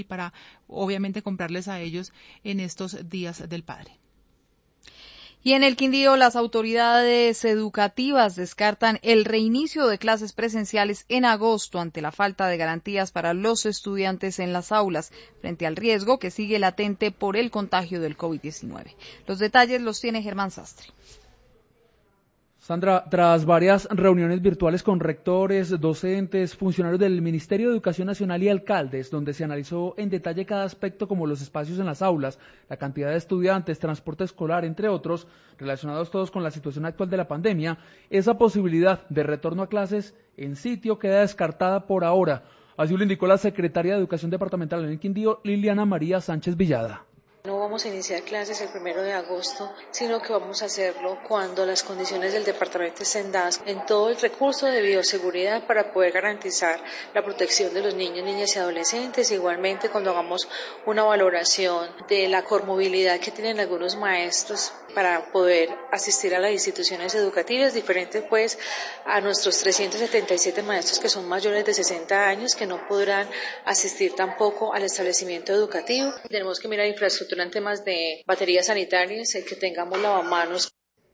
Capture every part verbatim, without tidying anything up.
y para obviamente comprarles a ellos en estos días del padre. Y en el Quindío, las autoridades educativas descartan el reinicio de clases presenciales en agosto ante la falta de garantías para los estudiantes en las aulas, frente al riesgo que sigue latente por el contagio del COVID diecinueve. Los detalles los tiene Germán Sastre. Sandra, tras varias reuniones virtuales con rectores, docentes, funcionarios del Ministerio de Educación Nacional y alcaldes, donde se analizó en detalle cada aspecto como los espacios en las aulas, la cantidad de estudiantes, transporte escolar, entre otros, relacionados todos con la situación actual de la pandemia, esa posibilidad de retorno a clases en sitio queda descartada por ahora. Así lo indicó la secretaria de Educación Departamental en el Quindío, Liliana María Sánchez Villada. No vamos a iniciar clases el primero de agosto, sino que vamos a hacerlo cuando las condiciones del departamento estén dadas en todo el recurso de bioseguridad para poder garantizar la protección de los niños, niñas y adolescentes. Igualmente, cuando hagamos una valoración de la comorbilidad que tienen algunos maestros para poder asistir a las instituciones educativas, diferentes pues a nuestros trescientos setenta y siete maestros que son mayores de sesenta años, que no podrán asistir tampoco al establecimiento educativo. Tenemos que mirar infraestructura en temas de baterías sanitarias, el que tengamos lavamanos.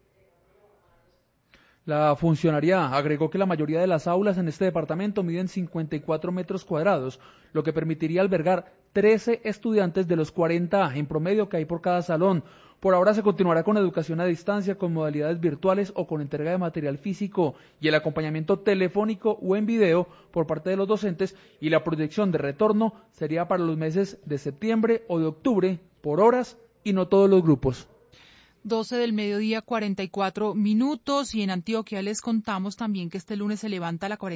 La funcionaria agregó que la mayoría de las aulas en este departamento miden cincuenta y cuatro metros cuadrados, lo que permitiría albergar trece estudiantes de los cuarenta en promedio que hay por cada salón. Por ahora se continuará con educación a distancia, con modalidades virtuales o con entrega de material físico y el acompañamiento telefónico o en video por parte de los docentes, y la proyección de retorno sería para los meses de septiembre o de octubre por horas y no todos los grupos. doce del mediodía, cuarenta y cuatro minutos, y en Antioquia les contamos también que este lunes se levanta la cuarentena